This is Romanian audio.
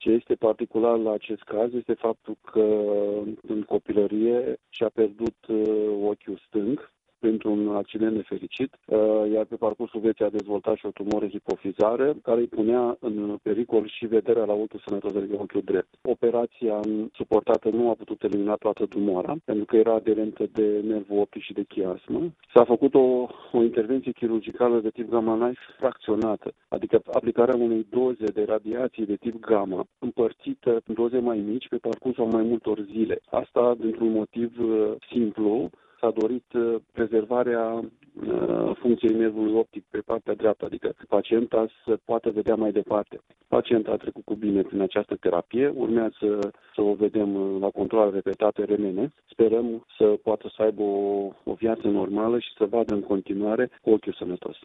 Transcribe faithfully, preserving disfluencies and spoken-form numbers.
Ce este particular la acest caz este faptul că în copilărie și-a pierdut ochiul stâng printr-un accident nefericit, iar pe parcursul vieții a dezvoltat și o tumoră hipofizară care îi punea în pericol și vederea la ochiul sănătos, adică ochiul drept. Operația suportată nu a putut elimina toată tumoara, pentru că era aderentă de nervul optic și de chiasmă. S-a făcut o, o intervenție chirurgicală de tip gamma knife fracționată, adică aplicarea unei doze de radiație de tip gamma împărțită în doze mai mici pe parcursul mai multor zile. Asta dintr-un motiv simplu. S-a dorit prezervarea funcției nervului optic pe partea dreaptă, adică pacienta să poată vedea mai departe. Pacienta a trecut cu bine prin această terapie, urmează să o vedem la controle repetate remene. Sperăm să poată să aibă o, o viață normală și să vadă în continuare cu ochiul sănătos.